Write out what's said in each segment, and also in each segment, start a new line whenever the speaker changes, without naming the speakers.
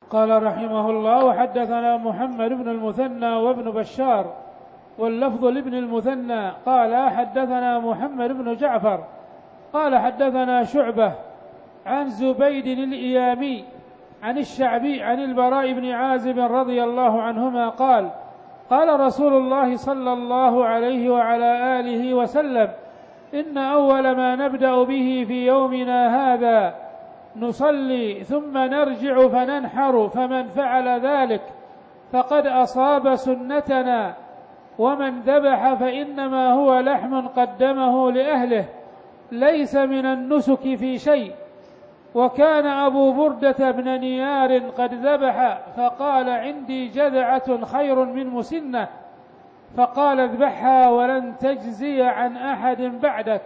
قال رحمه الله: وحدثنا محمد بن المثنى وابن بشار، واللفظ لابن المثنى قال حدثنا محمد بن جعفر قال حدثنا شعبة عن زبيد الإيامي عن الشعبي عن البراء بن عازب رضي الله عنهما قال: قال رسول الله صلى الله عليه وعلى آله وسلم: إن أول ما نبدأ به في يومنا هذا نصلي ثم نرجع فننحر، فمن فعل ذلك فقد أصاب سنتنا، ومن ذبح فإنما هو لحم قدمه لأهله، ليس من النسك في شيء. وكان أبو بردة بن نيار قد ذبح فقال: عندي جذعة خير من مسنة، فقال: اذبحها ولن تجزي عن أحد بعدك.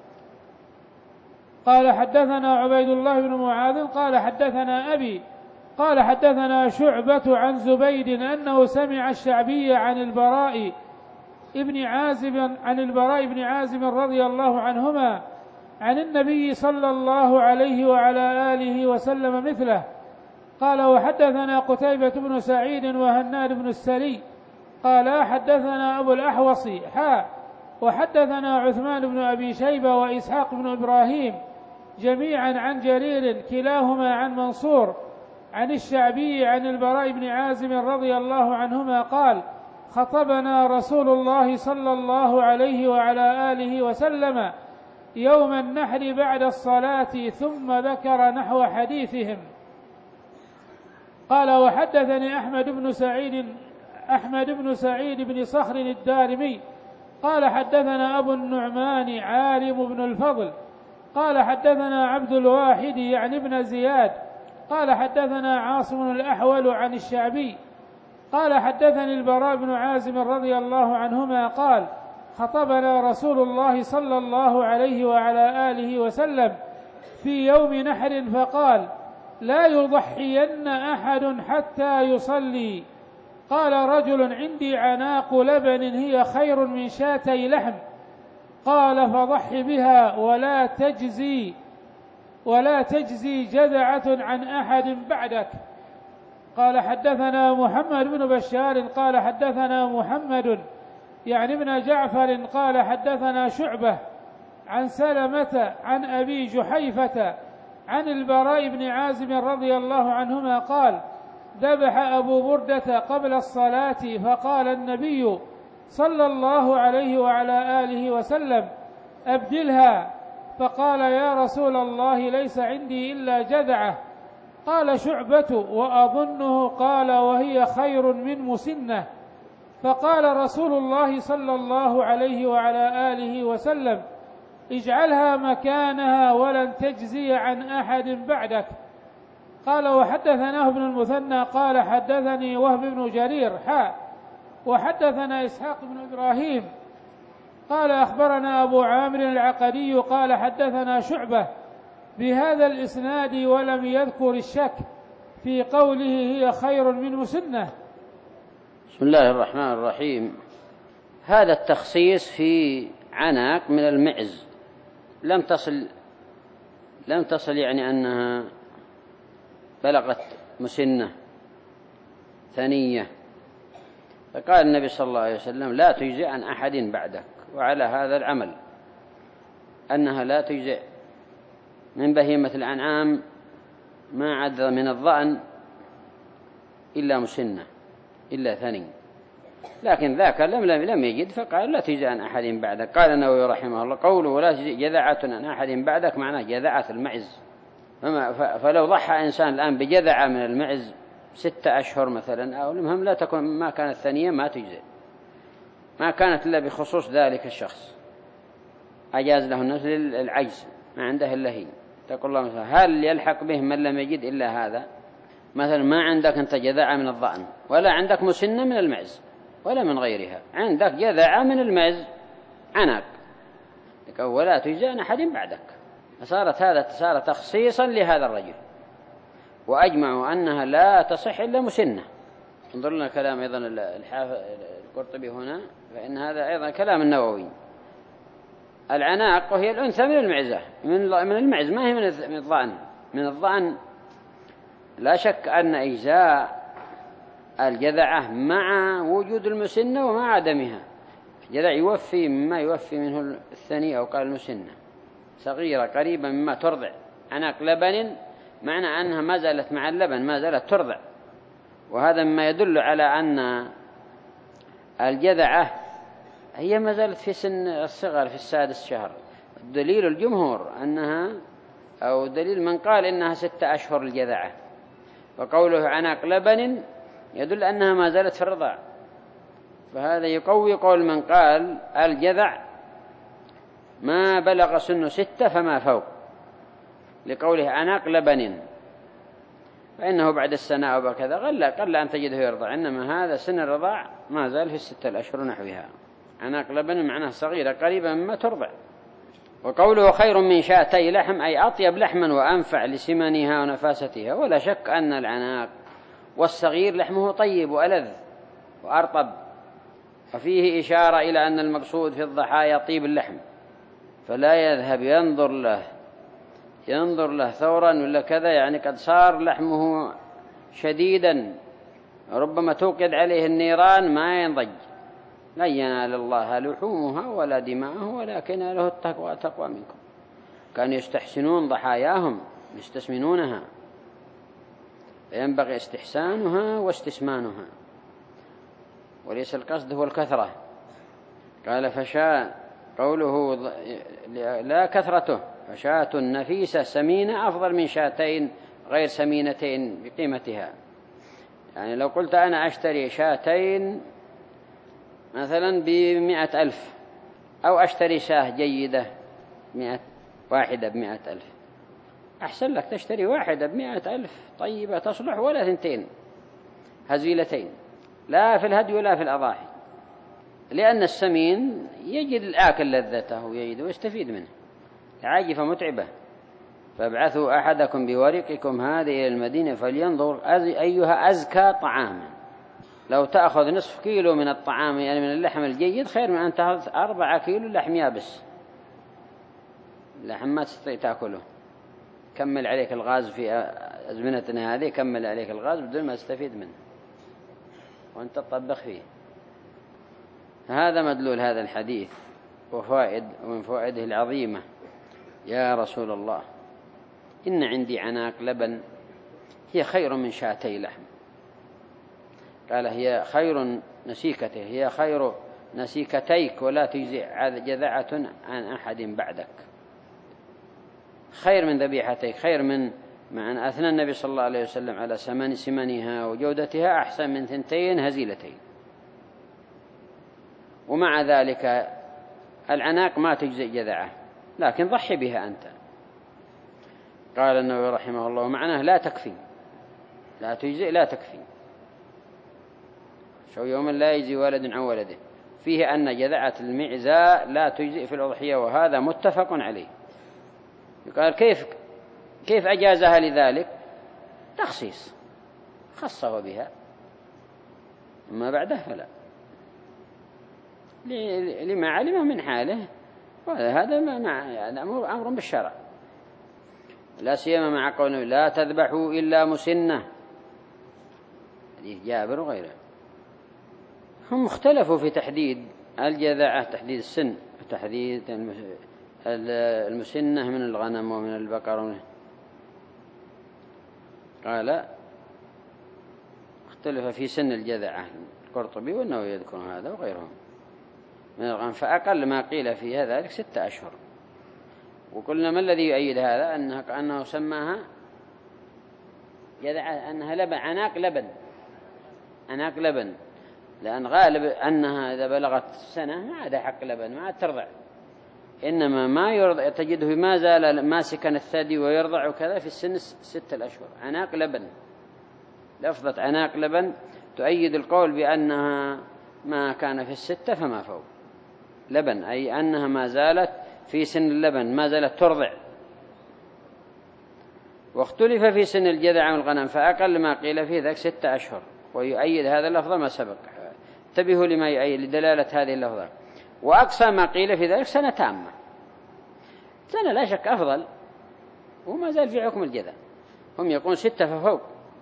قال حدثنا عبيد الله بن معاذ قال حدثنا أبي قال حدثنا شعبة عن زبيد أنه سمع الشعبي عن البراء بن عازب رضي الله عنهما عن النبي صلى الله عليه وعلى آله وسلم مثله. قال: وحدثنا قتيبة بن سعيد وهناد بن السري قال حدثنا أبو الأحوص وحدثنا عثمان بن أبي شيبة وإسحاق بن إبراهيم جميعا عن جرير كلاهما عن منصور عن الشعبي عن البراء بن عازب رضي الله عنهما قال: خطبنا رسول الله صلى الله عليه وعلى آله وسلم يوم النحر بعد الصلاة، ثم ذكر نحو حديثهم. قال: وحدثني أحمد بن سعيد بن صخر الدارمي قال حدثنا أبو النعمان عالم بن الفضل قال حدثنا عبد الواحد يعني ابن زياد قال حدثنا عاصم الأحول عن الشعبي قال حدثني البراء بن عازب رضي الله عنهما قال: خطبنا رسول الله صلى الله عليه وعلى آله وسلم في يوم نحر فقال: لا يضحين أحد حتى يصلي. قال رجل: عندي عناق لبن هي خير من شاتي لحم. قال: فضح بها ولا تجزي جذعة عن أحد بعدك. قال حدثنا محمد بن بشار قال حدثنا محمد يعني ابن جعفر قال حدثنا شعبة عن سلمة عن أبي جحيفة عن البراء بن عازب رضي الله عنهما قال: ذبح أبو بردة قبل الصلاة، فقال النبي صلى الله عليه وعلى آله وسلم: أبدلها. فقال: يا رسول الله ليس عندي إلا جذعة. قال شعبة: وأظنه قال: وهي خير من مسنة. فقال رسول الله صلى الله عليه وعلى آله وسلم: اجعلها مكانها ولن تجزي عن أحد بعدك. قال: وحدثناه ابن المثنى قال حدثني وهب بن جرير وحدثنا إسحاق بن إبراهيم قال أخبرنا أبو عامر العقدي قال حدثنا شعبة بهذا الإسناد ولم يذكر الشك في قوله هي خير من مسنة.
بسم الله الرحمن الرحيم. هذا التخصيص في عناق من المعز لم تصل يعني أنها بلغت مسنة ثنية، فقال النبي صلى الله عليه وسلم: لا تجزئ عن أحد بعدك. وعلى هذا العمل أنها لا تجزئ من بهيمة الأنعام ما عد من الضأن إلا مسنة إلا ثني، لكن ذاك لم يجد فقال: لا تجزئ عن أحد بعدك. قال النووي رحمه الله: قوله ولا تجزئ جذعة عن أحد بعدك معناه جذعة المعز. فلو ضحى إنسان الآن بجذعة من المعز 6 أشهر مثلا أو المهم لا تكون ما كانت ثانية ما تجزئ، ما كانت إلا بخصوص ذلك الشخص أجاز له الناس للعجز ما عنده إلا هي. تقول الله مثلا: هل يلحق به من لم يجد إلا هذا؟ مثلا ما عندك أنت جذعة من الضأن ولا عندك مسنة من المعز ولا من غيرها، عندك جذعة من المعز عناق، ولا تجزئ عن أحد بعدك. صار تخصيصا لهذا الرجل، وأجمعوا أنها لا تصح إلا مسنة. انظر لنا كلام أيضا القرطبي هنا، فإن هذا أيضا كلام النووي. العناق وهي الأنثى من المعزة من المعز، ما هي من الضأن. من الضأن لا شك أن إجزاء الجذعة مع وجود المسنة ومع عدمها. الجذع يوفي مما يوفي منه الثني أو قال المسنة، صغيرة قريبة مما ترضع. عناق لبن معنى أنها ما زالت مع اللبن، ما زالت ترضع، وهذا مما يدل على أن الجذعة هي ما زالت في سن الصغر في السادس شهر. دليل الجمهور أنها، أو دليل من قال إنها 6 أشهر الجذعة، وقوله عناق لبن يدل أنها ما زالت في الرضاع، فهذا يقوي قول من قال الجذع ما بلغ سن 6 فما فوق، لقوله عناق لبن، فإنه بعد السنة أو بكذا قل أن تجده يرضع، إنما هذا سن الرضاع ما زال في 6 أشهر نحوها. عناق لبن معناه صغيرة قريبة مما ترضع. وقوله خير من شاتي لحم أي أطيب لحما وأنفع لسمنها ونفاستها. ولا شك أن العناق والصغير لحمه طيب وألذ وأرطب، وفيه إشارة إلى أن المقصود في الضحايا طيب اللحم، فلا يذهب ينظر له ثورا ولا كذا، يعني قد صار لحمه شديدا ربما توقد عليه النيران ما ينضج. لن ينال الله لحومها ولا دماءه ولكن له التقوى منكم. كانوا يستحسنون ضحاياهم يستسمنونها، فينبغي استحسانها واستسمانها، وليس القصد هو الكثرة. قال فشاء، قوله لا كثرته، فشاة نفيسة سمينة أفضل من شاتين غير سمينتين بقيمتها. يعني لو قلت أنا أشتري شاتين مثلا ب100,000، أو أشتري شاه جيدة واحدة ب100,000، أحسن لك تشتري واحدة ب100,000 طيبة تصلح، ولا 2 هزيلتين، لا في الهدي ولا في الأضاحي، لأن السمين يجد الآكل لذته ويستفيد منه. عاجفة متعبة. فابعثوا أحدكم بورقكم هذه إلى المدينة فلينظر أيها أزكى طعاما. لو تأخذ نصف كيلو من الطعام يعني من اللحم الجيد خير من أن تأخذ 4 كيلو لحم يابس، لحم ما تستطيع تأكله. كمل عليك الغاز في أزمنتنا هذه، كمل عليك الغاز بدون ما تستفيد منه وأنت تطبخ فيه. هذا مدلول هذا الحديث وفائد ومن فوائده العظيمة. يا رسول الله إن عندي عناق لبن هي خير من شاتي لحم. قال هي خير نسيكته، هي خير نسيكتيك ولا تجزئ جذعة عن أحد بعدك. خير من ذبيحتيك، خير من أن أثنى النبي صلى الله عليه وسلم على سمنها وجودتها أحسن من 2 هزيلتين. ومع ذلك العناق ما تجزئ جذعة، لكن ضحي بها أنت. قال النووي رحمه الله معناه لا تكفي، لا تجزئ لا تكفي. شو يوم لا يجزي ولد عن ولده، فيه أن جذعة المعزى لا تجزئ في الأضحية، وهذا متفق عليه. قال كيف أجازها لذلك؟ تخصيص، خصه بها، أما بعده فلا، لما علم من حاله، وهذا يعني أمر بالشرع، لا سيما مع قوله لا تذبحوا إلا مسنة، حديث جابر وغيره. هم اختلفوا في تحديد الجذعة، تحديد السن، تحديد المسنة من الغنم ومن البقر. قال اختلف في سن الجذعة القرطبي والنووي يذكر هذا وغيرهم من الغنم، فأقل ما قيل فيها ذلك 6 أشهر. وقلنا ما الذي يؤيد هذا؟ أنه سماها جذعة أنها لبن، عناق لبن، لأن غالب أنها إذا بلغت سنة ما عاد حق لبن، ما عاد ترضع، إنما ما يرضع تجده ما زال ماسكا الثدي ويرضع وكذا في السن 6 أشهر. عناق لبن، لفظة عناق لبن تؤيد القول بأنها ما كان في 6 فما فوق لبن، أي أنها ما زالت في سن اللبن، ما زالت ترضع. واختلف في سن الجذع والغنم، فأقل ما قيل فيه ذاك 6 أشهر، ويؤيد هذا اللفظ ما سبق. انتبهوا لما يؤيد لدلالة هذه اللفظة. وأقصى ما قيل في ذلك 1 تامة. سنة لا شك أفضل، وما زال في حكم الجذع. هم يقولون 6 ففوق،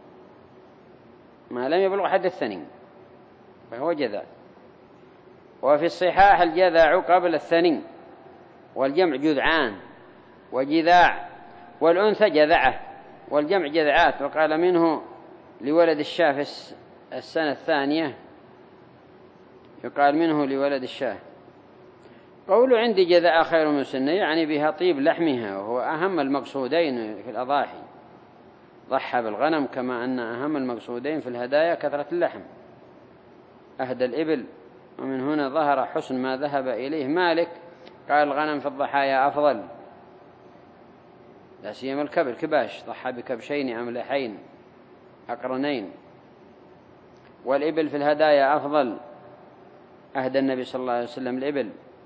ما لم يبلغ حد الثني فهو جذع. وفي الصحاح الجذع قبل الثني، والجمع جذعان وجذاع، والأنثى جذعة والجمع جذعات. وقال منه لولد الشاه في السنة الثانية، يقال منه لولد الشاه. قول عندي جذع خير من سنة يعني بها طيب لحمها، وهو أهم المقصودين في الأضاحي. ضحى بالغنم كما أن أهم المقصودين في الهدايا كثرة اللحم، أهدى الإبل. ومن هنا ظهر حسن ما ذهب إليه مالك، قال الغنم في الضحايا أفضل، لا سيما الكباش، ضحى بكبشين أملحين أقرنين. والإبل في الهدايا أفضل، أهدى النبي صلى الله عليه وسلم الإبل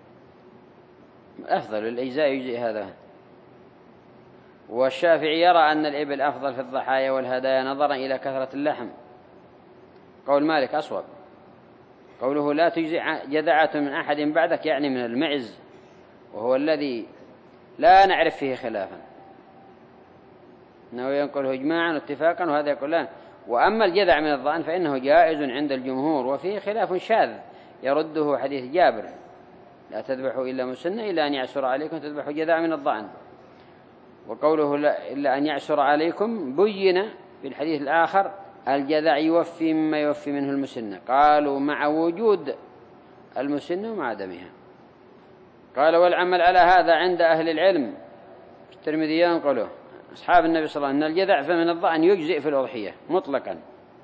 أفضل الأجزاء يجزئ هذا. والشافعي يرى أن الإبل أفضل في الضحايا والهدايا نظرا إلى كثرة اللحم. قول مالك أصوب. قوله لا تجزئ جذعة من أحد بعدك يعني من المعز، وهو الذي لا نعرف فيه خلافا، إنه ينقله إجماعا واتفاقا، وهذا يقول لا. وأما الجذع من الضأن فإنه جائز عند الجمهور، وفيه خلاف شاذ يرده حديث جابر لا تذبحوا إلا مسنة إلا أن يعسر عليكم تذبحوا جذع من الضأن. وقوله إلا أن يعسر عليكم بين في الحديث الآخر الجذع يوفي مما يوفي منه المسنة، قالوا مع وجود المسنة ومع عدمها. قال والعمل على هذا عند أهل العلم. الترمذي ينقله أصحاب النبي صلى الله عليه وسلم أن الجذع فمن الضأن يجزئ في الأضحية مطلقا،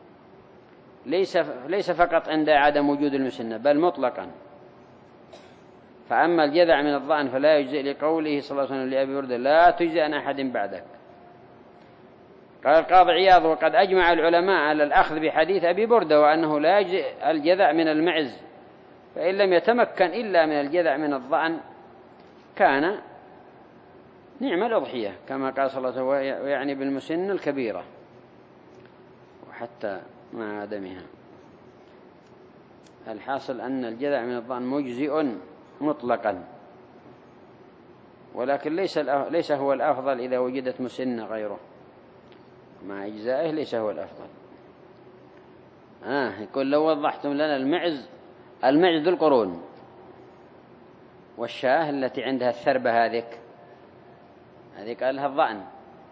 ليس فقط عند عدم وجود المسنة بل مطلقا. فأما الجذع من الضأن فلا يجزئ لقوله صلى الله عليه وسلم لأبي بردة لا تجزئ عن أحد بعدك. قال القاضي عياض وقد أجمع العلماء على الأخذ بحديث أبي بردة وأنه لا يجزئ الجذع من المعز، فإن لم يتمكن إلا من الجذع من الضأن كان نعم الأضحية كما قال صلى الله عليه وسلم، ويعني بالمسن الكبيرة وحتى مع عدمها. الحاصل أن الجذع من الضأن مجزئ مطلقا، ولكن ليس هو الأفضل إذا وجدت مسنة غيره مع إجزائه، ليس هو الأفضل. يقول لو وضحتم لنا المعز ذو القرون، والشاه التي عندها الثربة هذه قال لها الضأن.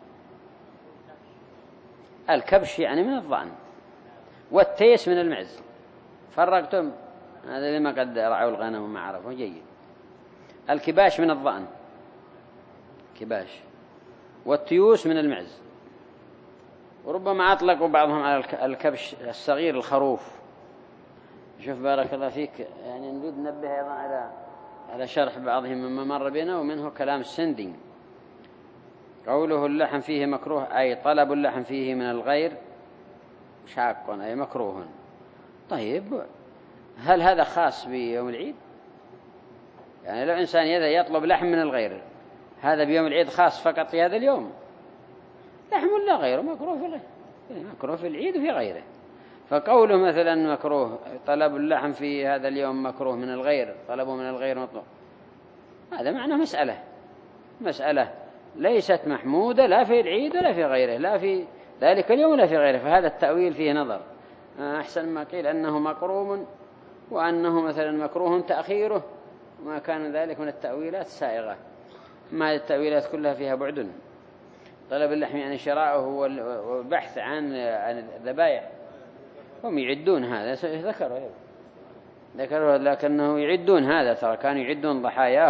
الكبش يعني من الضأن، والتيس من المعز. فرقتم هذا لما قد رعوا الغنم وما عرفوا جيد. الكباش من الضأن كباش، والتيوس من المعز. وربما أطلقوا بعضهم على الكبش الصغير الخروف. شوف بارك الله فيك، يعني نريد ننبه أيضا على شرح بعضهم مما مر بنا، ومنه كلام السندي. قوله اللحم فيه مكروه أي طلب اللحم فيه من الغير شاق أي مكروه. طيب هل هذا خاص بيوم العيد؟ يعني لو إنسان يطلب لحم من الغير، هذا بيوم العيد خاص فقط في هذا اليوم؟ لحم لا غيره مكروه في غيره، مكروه في العيد وفي غيره. فقوله مثلا مكروه طلب اللحم في هذا اليوم مكروه من الغير، طلبه من الغير مطلوب، هذا معنى مسألة ليست محمودة لا في العيد ولا في غيره، لا في ذلك اليوم ولا في غيره. فهذا التأويل فيه نظر. أحسن ما قيل أنه مكروه، وأنه مثلا مكروه تأخيره، وما كان ذلك من التأويلات السائغة. ما التأويلات كلها فيها بعد. طلب اللحم يعني شراؤه والبحث عن الذبائح، هم يعدون هذا، ذكروا لكنه يعدون هذا، ترى كانوا يعدون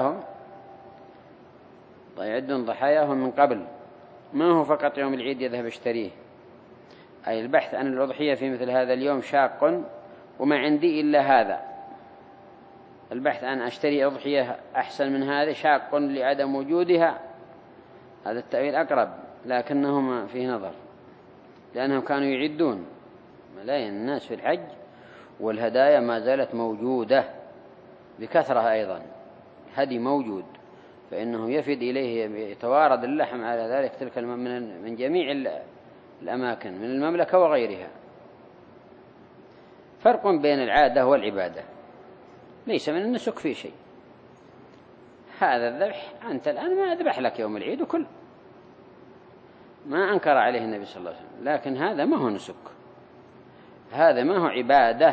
ضحاياهم من قبل، ما هو فقط يوم العيد يذهب يشتريه. أي البحث عن الأضحية في مثل هذا اليوم شاق، وما عندي إلا هذا. البحث عن أشتري أضحية أحسن من هذا شاق لعدم وجودها. هذا التأويل أقرب، لكنهما فيه نظر، لأنهم كانوا يعدون ملايين الناس في الحج، والهدايا ما زالت موجودة بكثرة أيضا. هدي موجود، فإنه يفد إليه يتوارد اللحم على ذلك تلك من جميع الأماكن من المملكة وغيرها. فرق بين العادة والعبادة، ليس من النسك فيه شيء. هذا الذبح أنت الآن ما أذبح لك يوم العيد وكل ما أنكر عليه النبي صلى الله عليه وسلم، لكن هذا ما هو نسك. هذا ما هو عبادة.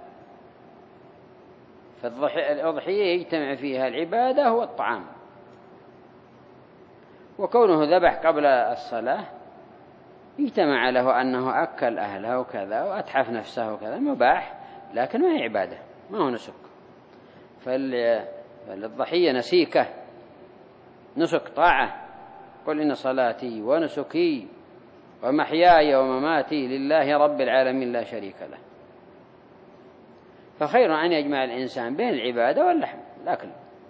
فالأضحية يجتمع فيها العبادة والطعام، وكونه ذبح قبل الصلاة يجتمع له أنه أكل أهله وكذا وأتحف نفسه وكذا، مباح، لكن ما هي عبادة، ما هو نسك. فالضحية نسيكة، نسك طاعة. قل إن صلاتي ونسكي ومحياي ومماتي لله رب العالمين لا شريك له. فخير أن يجمع الإنسان بين العبادة واللحم الأكل،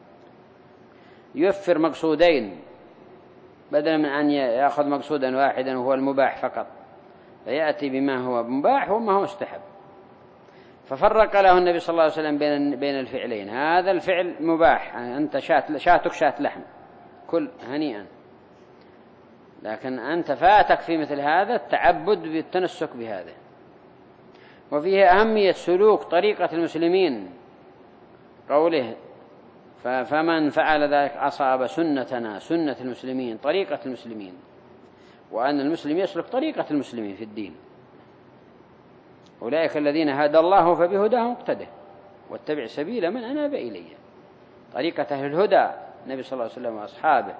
يوفر مقصودين بدلا من أن يأخذ مقصودا واحدا وهو المباح فقط، فيأتي بما هو مباح وما هو مستحب. ففرق له النبي صلى الله عليه وسلم بين الفعلين. هذا الفعل مباح، أنت شاتك شات لحم، كل هنيئا، لكن أنت فاتك في مثل هذا التعبد بالتنسك بهذا. وفيه أهمية سلوك طريقة المسلمين، قوله فمن فعل ذلك أصاب سنتنا، سنة المسلمين، طريقة المسلمين، وأن المسلم يسلك طريقة المسلمين في الدين. أولئك الذين هدى الله فبهداهم اقتده واتبع سبيل من أناب إلي. طريقة أهل الهدى النبي صلى الله عليه وسلم وأصحابه،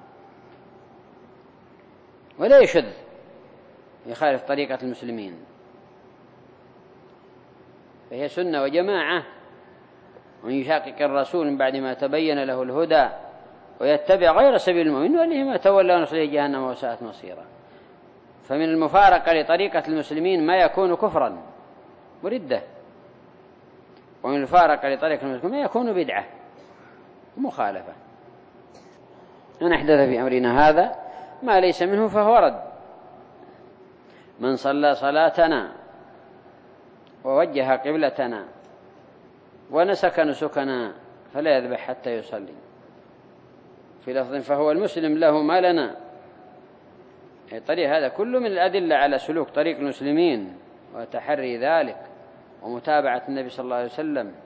ولا يشذ يخالف طريقة المسلمين، فهي سنة وجماعة. ومن يشاقق الرسول من بعد ما تبين له الهدى ويتبع غير سبيل المؤمنين نوله ما تولى ونصله جهنم وساءت مصيرا. فمن المفارقة لطريقة المسلمين ما يكون كفرا وردة، ومن المفارقة لطريقة المسلمين ما يكون بدعة ومخالفة. من أحدث في أمرنا هذا ما ليس منه فهو رد. من صلى صلاتنا ووجه قبلتنا ونسك نسكنا فلا يذبح حتى يصلي. في لفظ فهو المسلم له ما لنا. الطريق هذا كله من الأدلة على سلوك طريق المسلمين وتحري ذلك ومتابعة النبي صلى الله عليه وسلم.